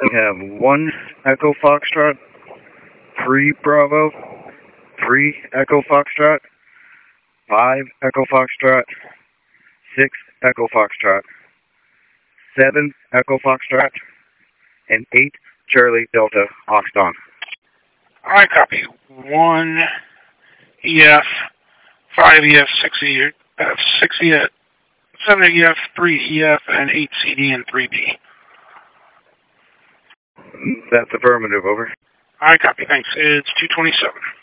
We have 1 Echo Foxtrot, 3 Bravo, 3 Echo Foxtrot, 5 Echo Foxtrot, 6 Echo Foxtrot, 7 Echo Foxtrot, and 8 Charlie Delta Oxton. I copy. 1 EF, 5 EF, 6 EF, 6 EF, 7 EF, 3 EF, and 8 CD and 3B. That's affirmative, over. I copy, thanks. It's 227.